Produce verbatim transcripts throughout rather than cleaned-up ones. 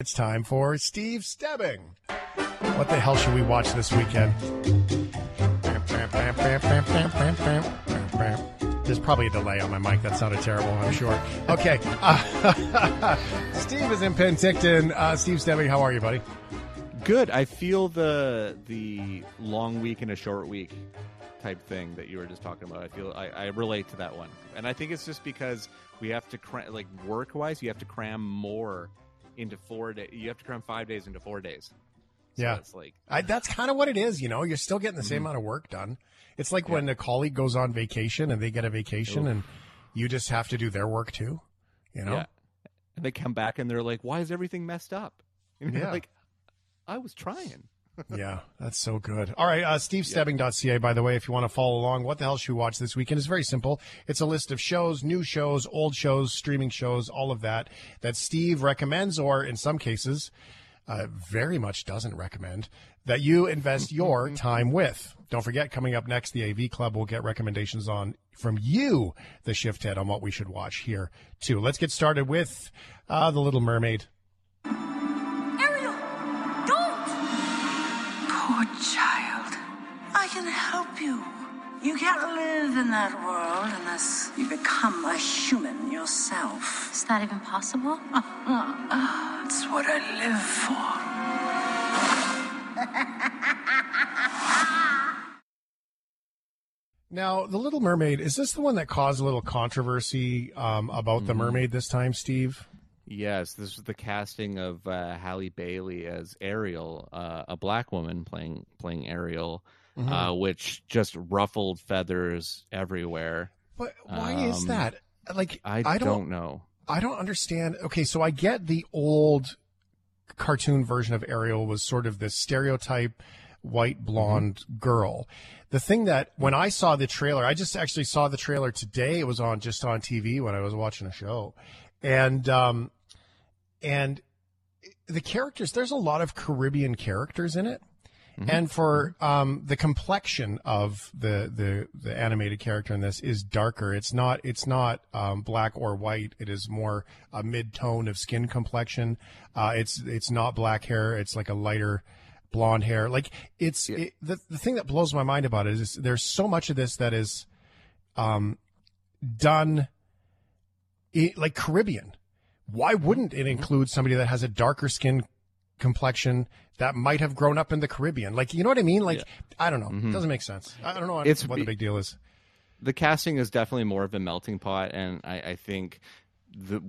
it's time for Steve Stebbing. What the hell should we watch this weekend? There's probably a delay on my mic. That sounded terrible, I'm sure. Okay. Uh, Steve is in Penticton. Uh, Steve Stebbing, how are you, buddy? Good. I feel the the long week and a short week type thing that you were just talking about. I feel I, I relate to that one, and I think it's just because we have to cram, like work wise, you have to cram more into four days. You have to cram five days into four days. So yeah, it's like I, that's kind of what it is. You know, you're still getting the same mm-hmm. amount of work done. It's like yeah. when a colleague goes on vacation and they get a vacation, Oof. and you just have to do their work too. You know, yeah. and they come back and they're like, "Why is everything messed up?" And you're yeah. like, I was trying. Yeah, that's so good. All right, uh, steve stebbing dot c a, by the way, if you want to follow along. What the hell should we watch this weekend? It's very simple. It's a list of shows, new shows, old shows, streaming shows, all of that, that Steve recommends, or in some cases, uh, very much doesn't recommend, that you invest your time with. Don't forget, coming up next, the A V Club will get recommendations on from you, the shift head, on what we should watch here, too. Let's get started with uh, The Little Mermaid. Poor child. I can help you. You can't live in that world unless you become a human yourself. Is that even possible? It's what I live for. Now, The Little Mermaid, is this the one that caused a little controversy um, about mm-hmm. the mermaid this time, Steve? Yes, this was the casting of uh, Halle Bailey as Ariel, uh, a black woman playing playing Ariel, mm-hmm. uh, which just ruffled feathers everywhere. But why um, is that? Like, I, I don't, don't know. I don't understand. Okay, so I get the old cartoon version of Ariel was sort of this stereotype white blonde mm-hmm. girl. The thing that when I saw the trailer, I just actually saw the trailer today. It was on just on T V when I was watching a show, and um. And the characters, there's a lot of Caribbean characters in it. Mm-hmm. And for um, the complexion of the, the the animated character in this is darker. It's not it's not um, black or white. It is more a mid-tone of skin complexion. Uh, it's it's not black hair. It's like a lighter blonde hair. Like it's yeah. it, the the thing that blows my mind about it is there's so much of this that is um, done it, like Caribbean. Why wouldn't it include somebody that has a darker skin complexion that might have grown up in the Caribbean? Like, you know what I mean? Like, yeah. I don't know. Mm-hmm. It doesn't make sense. I don't know it's, what the big deal is. The casting is definitely more of a melting pot, and I, I think the,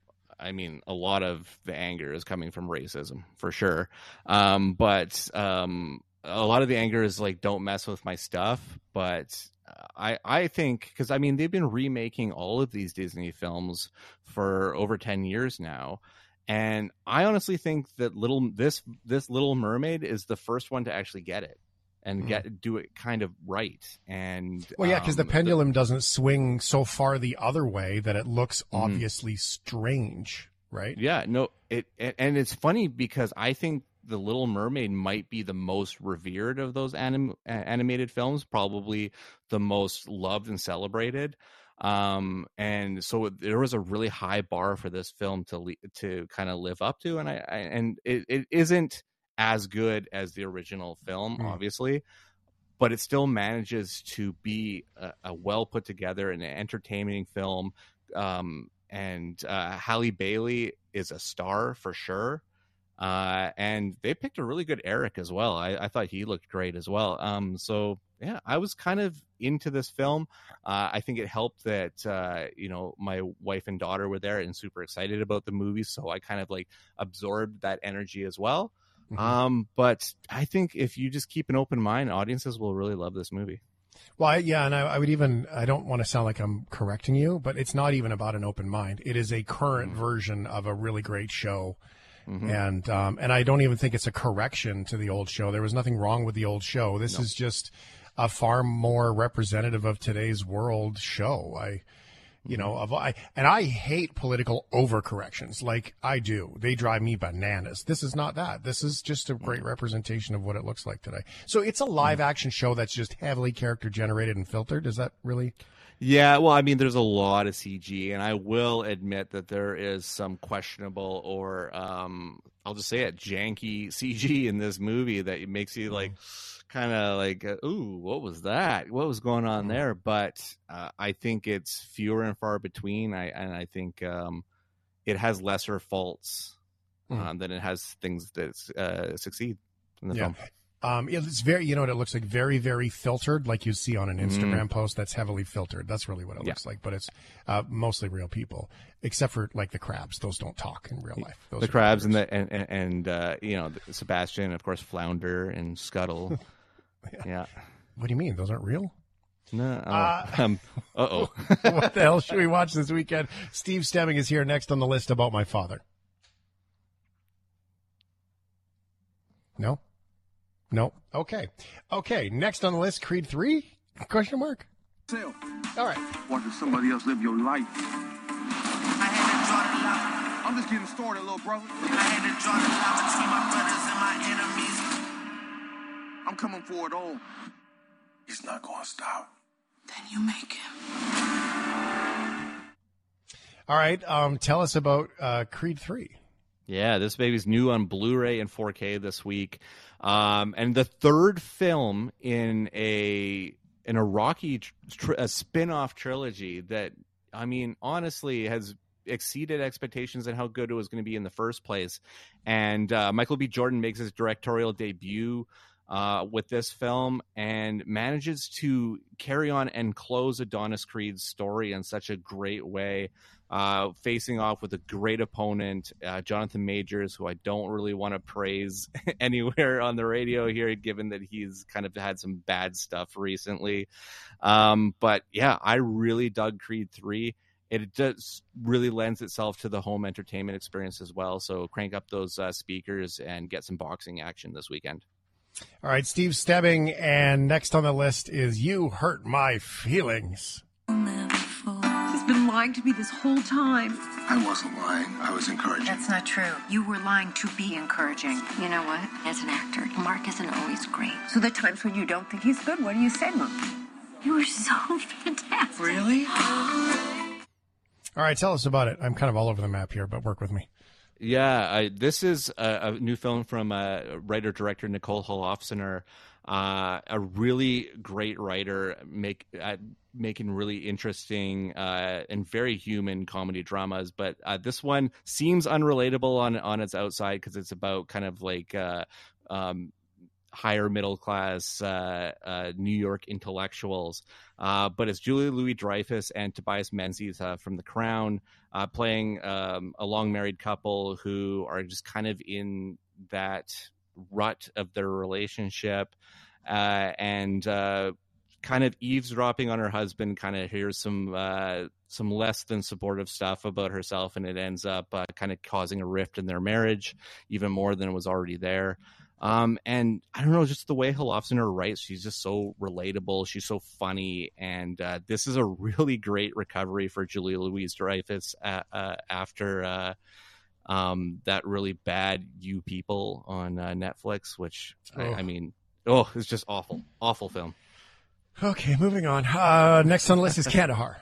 I mean, a lot of the anger is coming from racism for sure. Um, but um, a lot of the anger is like, don't mess with my stuff. But I, I think, because I mean, they've been remaking all of these Disney films for over ten years now. And I honestly think that little this this Little Mermaid is the first one to actually get it and mm. get do it kind of right. And well, yeah, because um, the pendulum the, doesn't swing so far the other way that it looks obviously mm. strange, right? Yeah, no, it and it's funny because I think The Little Mermaid might be the most revered of those anim, animated films, probably the most loved and celebrated. Um, and so there was a really high bar for this film to to kind of live up to, and I, I and it, it isn't as good as the original film, mm. obviously, but it still manages to be a, a well put together and an entertaining film. Um, and uh, Halle Bailey is a star for sure. Uh, and they picked a really good Eric as well. I, I thought he looked great as well. Um, so yeah, I was kind of into this film. Uh, I think it helped that, uh, you know, my wife and daughter were there and super excited about the movie. So I kind of like absorbed that energy as well. Mm-hmm. Um, but I think if you just keep an open mind, audiences will really love this movie. Well, I, yeah, and I, I would even, I don't want to sound like I'm correcting you, but it's not even about an open mind. It is a current mm-hmm. version of a really great show. Mm-hmm. And um, and I don't even think it's a correction to the old show. There was nothing wrong with the old show. This no. is just a far more representative of today's world show. I, you know, of I and I hate political overcorrections like I do. They drive me bananas. This is not that. This is just a great representation of what it looks like today. So it's a live action show that's just heavily character generated and filtered. Is that really? Yeah, well, I mean, there's a lot of C G, and I will admit that there is some questionable or um, I'll just say it, janky C G in this movie that makes you like kind of like, uh, ooh, what was that? What was going on there? But uh, I think it's fewer and far between. I and I think um, it has lesser faults um, mm. than it has things that uh, succeed in the yeah. film. Um, it's very, you know what it looks like? Very, very filtered, like you see on an Instagram mm. post that's heavily filtered. That's really what it yeah. looks like. But it's uh, mostly real people, except for like the crabs. Those don't talk in real life. Those the crabs and the and and, and uh, you know, Sebastian, of course, Flounder and Scuttle. yeah. yeah. What do you mean? Those aren't real? No. Uh, uh um, uh-oh. What the hell should we watch this weekend? Steve Stemming is here next on the list about my father. No? No. Okay. Okay. Next on the list, Creed three? Question mark. Sale. All right. Watching somebody else live your life. I had to draw the line. I'm just getting started, little brother. I had to draw the line between my brothers and my enemies. I'm coming for it all. He's not gonna stop. Then you make him. All right. Um, tell us about uh, Creed three. Yeah, this baby's new on Blu-ray and four K this week. Um, and the third film in a in a Rocky tr- a spin-off trilogy that, I mean, honestly has exceeded expectations and how good it was going to be in the first place. And uh, Michael B. Jordan makes his directorial debut uh, with this film and manages to carry on and close Adonis Creed's story in such a great way. Uh, facing off with a great opponent, uh, Jonathan Majors, who I don't really want to praise anywhere on the radio here, given that he's kind of had some bad stuff recently. Um, but yeah, I really dug Creed three. It does really lends itself to the home entertainment experience as well. So crank up those uh, speakers and get some boxing action this weekend. All right, Steve Stebbing, and next on the list is You Hurt My Feelings. Been lying to me this whole time. I wasn't lying. I was encouraging. That's not true. You were lying to be encouraging. You know what? As an actor, Mark isn't always great. So the times when you don't think he's good, what do you say, Mom? You were so fantastic. Really? All right, tell us about it. I'm kind of all over the map here, but work with me. Yeah, I, this is a, a new film from uh, writer-director Nicole Holofcener, uh, a really great writer, make uh, making really interesting uh, and very human comedy dramas. But uh, this one seems unrelatable on, on its outside because it's about kind of like uh, um, higher middle class uh, uh, New York intellectuals. Uh, but it's Julia Louis-Dreyfus and Tobias Menzies uh, from The Crown uh, playing um, a long married couple who are just kind of in that rut of their relationship uh, and uh, kind of eavesdropping on her husband, kind of hears some uh, some less than supportive stuff about herself, and it ends up uh, kind of causing a rift in their marriage even more than was already there. Um, and I don't know, just the way Holofcener writes, she's just so relatable. She's so funny. And uh, this is a really great recovery for Julia Louis-Dreyfus uh, uh, after uh, um, that really bad You People on uh, Netflix, which, oh. I, I mean, oh, it's just awful, awful film. Okay, moving on. Uh, next on the list is Kandahar.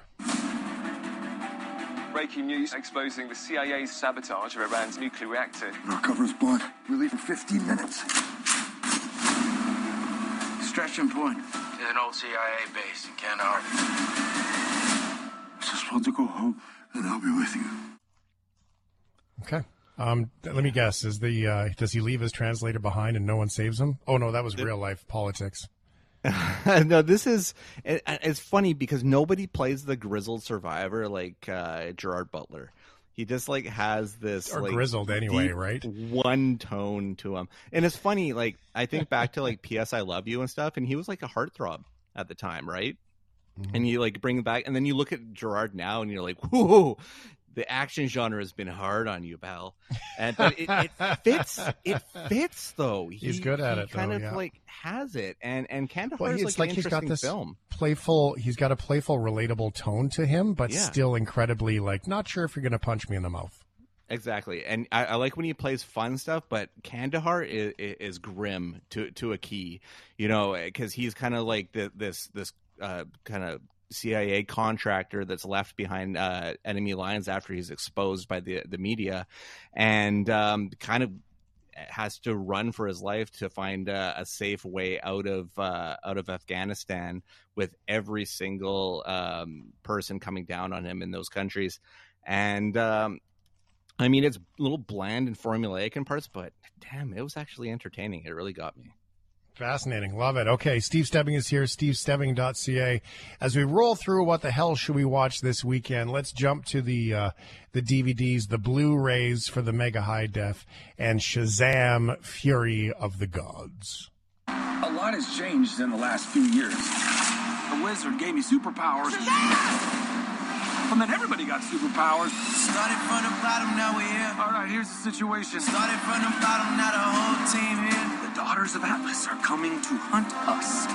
Breaking news exposing the C I A's sabotage of Iran's nuclear reactor. Our cover's blood. We leave in fifteen minutes. Extraction point is an old C I A base in Kandahar. I'm just supposed to go home, and I'll be with you. Okay. Um, let me guess. Is the uh, does he leave his translator behind and no one saves him? Oh no, that was real life politics. No, this is it, it's funny because nobody plays the grizzled survivor like uh, Gerard Butler. He just like has this or like, grizzled anyway, right? One tone to him, and it's funny. Like I think back to like P S I Love You and stuff, and he was like a heartthrob at the time, right? Mm-hmm. And you like bring it back, and then you look at Gerard now, and you're like, whoa. The action genre has been hard on you, pal. And but it, it fits. It fits though. He, he's good at he it. Kind though, of yeah. like has it, and and Kandahar well, is it's like, like an he's got interesting this film. Playful. He's got a playful, relatable tone to him, but yeah. still incredibly like not sure if you're going to punch me in the mouth. Exactly, and I, I like when he plays fun stuff, but Kandahar is, is grim to to a key, you know, because he's kind of like the, this this uh, kind of C I A contractor that's left behind uh, enemy lines after he's exposed by the the media, and um, kind of has to run for his life to find a, a safe way out of uh, out of Afghanistan, with every single um, person coming down on him in those countries. And um, I mean, it's a little bland and formulaic in parts, but damn, it was actually entertaining. It really got me. Fascinating. Love it. Okay, Steve Stebbing is here, steve stebbing dot c a. As we roll through what the hell should we watch this weekend, let's jump to the uh, the D V Ds, the Blu-rays for the Mega High Def, and Shazam! Fury of the Gods. A lot has changed in the last few years. The wizard gave me superpowers. Shazam! And then everybody got superpowers. Started from the bottom, now we're here. All right, here's the situation. Started from the bottom, now the whole team here. The daughters of Atlas are coming to hunt us.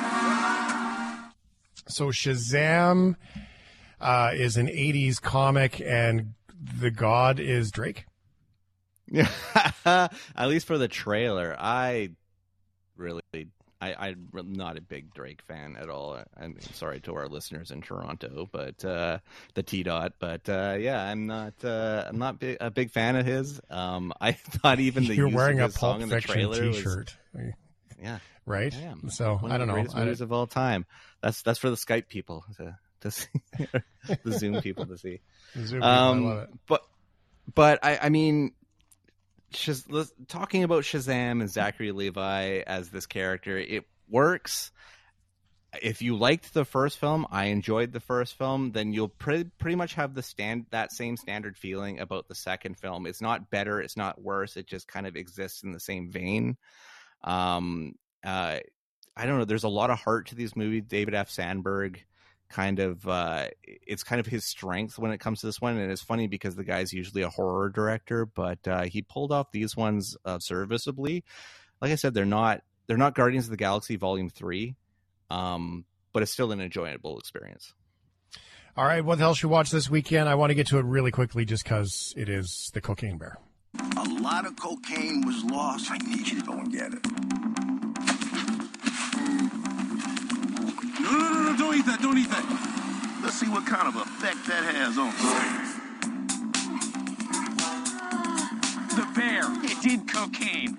So Shazam uh, is an eighties comic, and the god is Drake? Yeah, at least for the trailer. I really... I, I'm not a big Drake fan at all. I mean, sorry to our listeners in Toronto, but uh, the T Dot. But uh, yeah, I'm not. Uh, I'm not big, a big fan of his. Um, I thought even the you're use wearing of a his song Pulp in the Fiction trailer T-shirt. Was, yeah, right. I am. So One I don't of the know. Greatest I, movies of all time. That's that's for the Skype people to to see, the Zoom people to see. Zoom um, people, I love it. But but I, I mean. Shaz- talking about Shazam and Zachary Levi as this character, it works. If you liked the first film, I enjoyed the first film, then you'll pre- pretty much have the stand that same standard feeling about the second film. It's not better, it's not worse, it just kind of exists in the same vein. Um, uh, I don't know, there's a lot of heart to these movies. David F. Sandberg kind of uh it's kind of his strength when it comes to this one, and it's funny because the guy's usually a horror director, but uh he pulled off these ones uh, serviceably. Like I said, they're not they're not Guardians of the Galaxy Volume three, um but it's still an enjoyable experience. All right, what the hell should we watch this weekend? I want to get to it really quickly just because it is the Cocaine Bear. A lot of cocaine was lost. I need you to go and get it. No, no, no, no, don't eat that, don't eat that. Let's see what kind of effect that has on us. The bear, it did cocaine.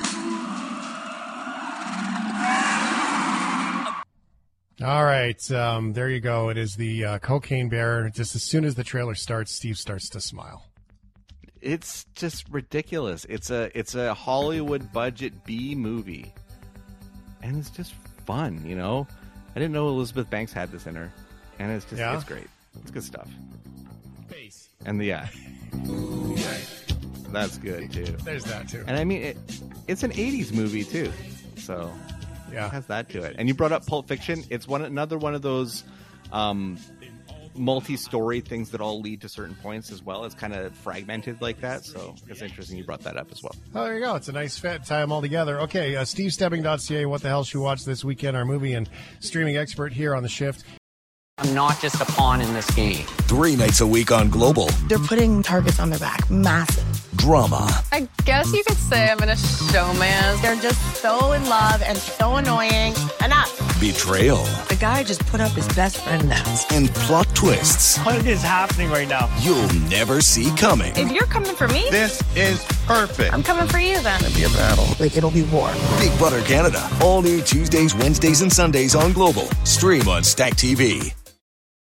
All right, um, there you go. It is the uh, Cocaine Bear. Just as soon as the trailer starts, Steve starts to smile. It's just ridiculous. It's a it's a Hollywood budget B movie, and it's just fun, you know. I didn't know Elizabeth Banks had this in her, and it's just, yeah. It's great. It's good stuff. Face. And the, yeah. yeah. That's good, too. There's that, too. And I mean, it, it's an eighties movie, too. So, yeah. It has that to it. And you brought up Pulp Fiction. It's one another one of those um, multi-story things that all lead to certain points as well. It's kind of fragmented like that, so it's interesting you brought that up as well. Oh, there you go. It's a nice fit. Tie them all together. Okay, uh, steve stebbing dot c a. What the hell should we watch this weekend? Our movie and streaming expert here on The Shift. I'm not just a pawn in this game. Three nights a week on Global. They're putting targets on their back. Massive. Drama. I guess you could say I'm in a showman. They're just so in love and so annoying. Enough. Betrayal. The guy just put up his best friend now. And plot twists. What is happening right now? You'll never see coming. If you're coming for me, this is perfect. I'm coming for you then. It'll be a battle. Like, it'll be war. Big Brother Canada. All new Tuesdays, Wednesdays, and Sundays on Global. Stream on Stack T V.